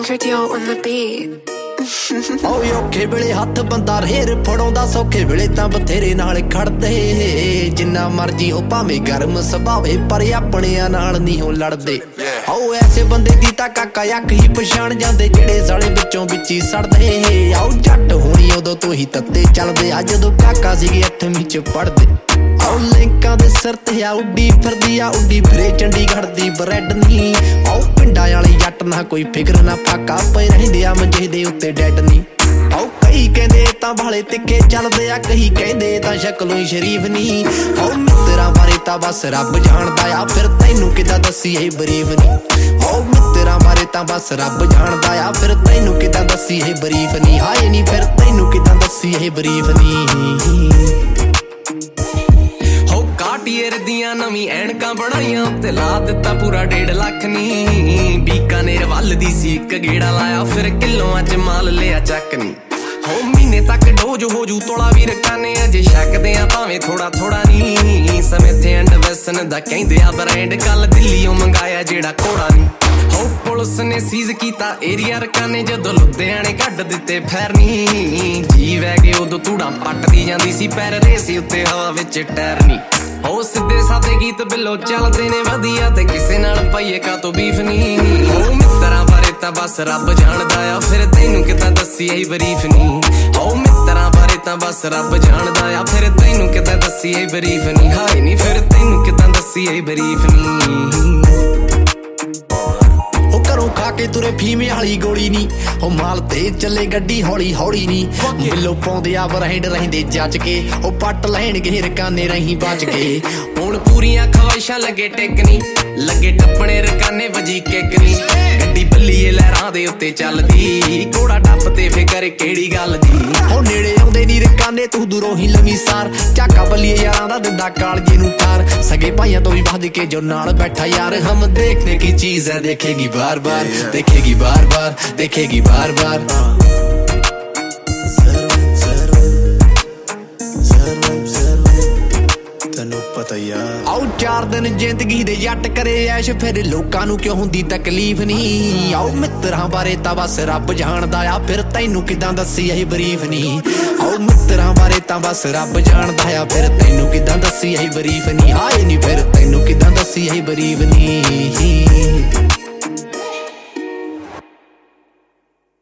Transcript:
Deal on the beat. ਓਏ ਔਖੇ ਵੇਲੇ ਹੱਥ ਬੰਦਾ ਰੇਰ ਫੜਾਉਂਦਾ, ਸੌਖੇ ਵੇਲੇ ਤਾਂ ਬਥੇਰੇ ਨਾਲ ਖੜਦੇ। ਜਿੰਨਾ ਮਰਜੀ ਹੋ ਭਾਵੇਂ ਗਰਮ ਸੁਭਾਵੇ, ਪਰ ਆਪਣਿਆਂ ਨਾਲ ਨਹੀਂ ਹੋ ਲੜਦੇ। ਆਓ ਐਸੇ ਬੰਦੇ ਦੀ ਤਾਂ ਕਾਕਾ ਅੱਖ ਹੀ ਪਛਾਣ ਜਾਂਦੇ, ਜਿਹੜੇ ਸਾਲੇ ਵਿੱਚੋਂ ਵਿੱਚ ਹੀ ਸੜਦੇ। ਆਓ ਜੱਟ ਹੋਣੀ ਉਦੋਂ ਤੋਂ ਹੀ ਤੱਤੇ ਚੱਲਦੇ, ਆ ਜਦੋਂ ਕਾਕਾ ਸੀਗੇ 8ਵੀਂ ਚ ਪੜ੍ਹਦੇ। ਆਓ ਲਿੰਕਾਂ ਦੇ ਸਿਰ ਤੇ ਆ ਉੱਡੀ ਫਿਰਦੀ, ਆ ਉੱਡੀ ਫਿਰੇ ਚੰਡੀਗੜ੍ਹ ਦੀ ਬਰੈਡ ਨੀ। ਆਓ ਪਿੰਡਾਂ ਵਾਲੇ ਜੱਟ ਨਾ ਕੋਈ ਫਿਕਰ ਨਾ ਫਾਕਾ, ਪਏ ਰਹਿੰਦੇ ਆ ਮੰਜੇ ਦੇ ਉੱਤੇ ਡੈਡ ਨੀ। ਆਓ ਕਈ ਕਹਿੰਦੇ ਤਾਂ ਭਾਲੇ ਤਿੱਖੇ ਚੱਲਦੇ ਆ, ਕਈ ਕਹਿੰਦੇ ਤਾਂ ਸ਼ਕਲੋਂ ਹੀ ਸ਼ਰੀਫ ਨੀ। ਆਓ ਮਿੱਤਰਾਂ ਬਾਰੇ ਤਾਂ ਬਸ ਰੱਬ ਜਾਣਦਾ ਆ, ਫਿਰ ਤੈਨੂੰ ਕਿੱਦਾਂ ਦੱਸੀਏ ਬਰੀਫ ਨੀ। ਆਓ ਮਿੱਤਰਾਂ ਬਾਰੇ ਤਾਂ ਬਸ ਰੱਬ ਜਾਣਦਾ ਆ, ਫਿਰ ਤੈਨੂੰ ਕਿੱਦਾਂ ਦੱਸੀਏ ਬਰੀਫ ਨੀ। ਹਾਏ ਨੀ ਫਿਰ ਤੈਨੂੰ ਕਿੱਦਾਂ ਦੱਸੀਏ ਬਰੀਫ ਨੀ। ਕਾਟੀਅਰ ਦੀਆਂ ਨਵੀਂ ਐਨਕਾਂ ਬਣਾਈਆਂ, ਤੇ ਲਾ ਦਿੱਤਾ ਪੂਰਾ 1.5 ਲੱਖ ਨੀ। ਬੀਕਾਨੇਰ ਵੱਲ ਦੀ ਸੀ ਇੱਕ ਗੇੜਾ ਲਾਇਆ, ਫਿਰ ਕਿਲੋਆਂ ਚ ਮਾਲ ਲਿਆ ਚੱਕ ਨੀ। ਹੋ ਮਹੀਨੇ ਤੱਕ ਡੋਜ ਹੋ ਜੂ ਤੋਲਾ ਵੀ ਰਕਾਨੇ, ਅਜੇ ਛਕਦੇ ਆ ਭਾਵੇਂ ਥੋੜਾ ਥੋੜਾ ਨੀ। ਸਮੇਥੇ ਐਂਡ ਵੈਸਨ ਦਾ ਕਹਿੰਦੇ ਆ ਬ੍ਰਾਂਡ, ਕੱਲ ਦਿੱਲੀੋਂ ਮੰਗਾਇਆ ਜਿਹੜਾ ਕੋੜਾ ਨੀ। ਹੋ ਪੁਲਿਸ ਨੇ ਸੀਜ਼ ਕੀਤਾ ਏਰੀਆ ਰਕਾਨੇ, ਜਦੋਂ ਲੁਧਿਆਣੇ ਕੱਢ ਦਿੱਤੇ ਫੈਰ ਨੀ। ਜੀ ਵੈ ਗਏ ਉਦੋਂ ਧੂੜਾਂ ਪੱਟਦੀ ਜਾਂਦੀ ਸੀ, ਪੈਰ ਰੇਸੀ ਉੱਤੇ ਹਵਾ ਵਿੱਚ ਟੈਰ ਨੀ। ਹੋ ਸਿੱਧੇ ਸਾਦੇ ਗੀਤ ਬਿੱਲੋ ਚੱਲਦੇ ਨੇ ਵਧੀਆ, ਤੇ ਕਿਸੇ ਨਾਲ ਪਾਈਏ ਕਾਤੋਂ ਬੀਫ ਨੀ। ਹੋ ਮਿੱਤਰਾਂ ਬਾਰੇ ਤਾਂ ਬਸ ਰੱਬ ਜਾਣਦਾ ਆ, ਫਿਰ ਤੈਨੂੰ ਕਿੱਦਾਂ ਦੱਸੀਏ ਬਰੀਫ ਨੀ। ਹੋ ਮਿੱਤਰਾਂ ਬਾਰੇ ਤਾਂ ਬਸ ਰੱਬ ਜਾਣਦਾ ਆ, ਫਿਰ ਤੈਨੂੰ ਕਿੱਦਾਂ ਦੱਸੀਏ ਬਰੀਫ ਨੀ। ਹਾਏ ਨੀ ਫਿਰ ਤੈਨੂੰ ਕਿੱਦਾਂ ਦੱਸੀਏ ਬਰੀਫ ਨੀ। ਖਾ ਕੇ ਤੁਰੇ ਫੀਮੇ ਵਾਲੀ ਗੋਲੀ ਨੀ, ਉਹ ਮਾਲ ਤੇ ਚੱਲੇ ਗੱਡੀ ਹੌਲੀ ਹੌਲੀ ਨੀ। ਬਿੱਲੋ ਪਾਉਂਦੇ ਆ ਬਰੈਂਡ ਰਹਿੰਦੇ ਜੱਜ ਕੇ, ਉਹ ਪੱਟ ਲੈਣਗੇ ਰਕਾਨੇ ਰਹੀ ਬਚ ਕੇ। ਹੁਣ ਪੂਰੀਆਂ ਖਵਾਇਸ਼ਾਂ ਲੱਗੇ ਟਿਕ ਨੀ, ਲੱਗੇ ਟੱਪਣੇ ਰਕਾਨੇ ਵਜੀ ਕਿੱਕ ਨੀ। ਗੱਡੀ ਬੱਲੀਏ ਲਹਿਰਾਂ ਦੇ ਉੱਤੇ ਚੱਲਦੀ, ਘੋੜਾ ਟੱਪ ਤੇ ਫਿਕਰ ਕਿਹੜੀ ਗੱਲ ਦੀ। ਉਹ ਨੇੜੇ ਆਉਂਦੇ ਨੀ ਰਕਾਨੇ ਤੂੰ ਦੂਰੋਂ ਹੀ ਲੰਮੀ ਸਾਰ, ਝਾਕਾ ਬੱਲੀਏ ਯਾਰਾਂ ਦਾ ਦਿੰਦਾ ਕਾਲਜੇ ਨੂੰ ਠਾਰ। ਸਗੇ ਭਾਈਆਂ ਤੋਂ ਵੀ ਵੱਧ ਕੇ ਜੋ ਨਾਲ ਬੈਠਾ ਯਾਰ, ਹਮ ਦੇਖਨੇ ਕੀ ਚੀਜ਼ ਹੈ ਦੇਖੇਗੀ ਬਾਰ ਬਾਰ, देखेगी बार बार, देखेगी बार बार। ਆਓ 4 ਦਿਨ ਜ਼ਿੰਦਗੀ ਦੇ ਜੱਟ ਕਰੇ ਐਸ਼, ਫਿਰ ਲੋਕਾਂ ਨੂੰ ਕਿਉਂ ਹੁੰਦੀ ਤਕਲੀਫ ਨੀ। ਆਓ ਮਿੱਤਰਾਂ ਬਾਰੇ ਤਾਂ ਬਸ ਰੱਬ ਜਾਣਦਾ ਆ, ਫਿਰ ਤੈਨੂੰ ਕਿੱਦਾਂ ਦੱਸੀਏ ਬਰੀਫ ਨੀ। ਆਓ ਮਿੱਤਰਾਂ ਬਾਰੇ ਤਾਂ ਬਸ ਰੱਬ ਜਾਣਦਾ ਆ, ਫਿਰ ਤੈਨੂੰ ਕਿੱਦਾਂ ਦੱਸੀਏ ਬਰੀਫ ਨੀ। ਹਾਏ ਨੀ ਫਿਰ ਤੈਨੂੰ ਕਿੱਦਾਂ ਦੱਸੀਏ ਬਰੀਫ ਨੀ।